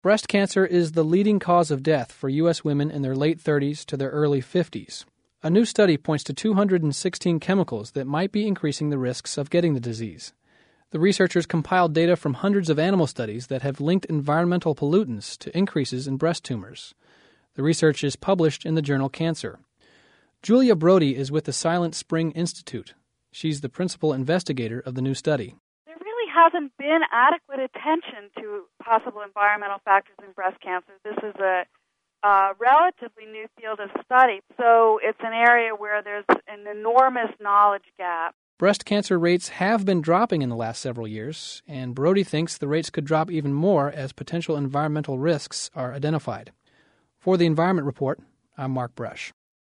Breast cancer is the leading cause of death for U.S. women in their late 30s to their early 50s. A new study points to 216 chemicals that might be increasing the risks of getting the disease. The researchers compiled data from hundreds of animal studies that have linked environmental pollutants to increases in breast tumors. The research is published in the journal Cancer. Julia Brody is with the Silent Spring Institute. She's the principal investigator of the new study. There really hasn't been adequate attention to possible environmental factors in breast cancer. This is a relatively new field of study, so it's an area where there's an enormous knowledge gap. Breast cancer rates have been dropping in the last several years, and Brody thinks the rates could drop even more as potential environmental risks are identified. For the Environment Report, I'm Mark Brush.